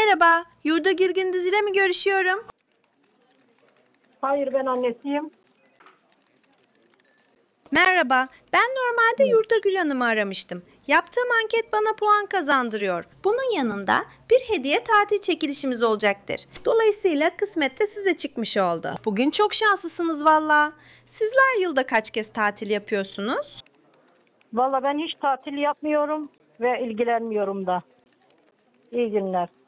Merhaba, Yurda Girgin Dizile mi görüşüyorum? Hayır, ben annesiyim. Merhaba, ben normalde Yurda Gül Hanım'ı aramıştım. Yaptığım anket bana puan kazandırıyor. Bunun yanında bir hediye tatil çekilişimiz olacaktır. Dolayısıyla kısmet de size çıkmış oldu. Bugün çok şanslısınız valla. Sizler yılda kaç kez tatil yapıyorsunuz? Valla ben hiç tatil yapmıyorum ve ilgilenmiyorum da. İyi günler.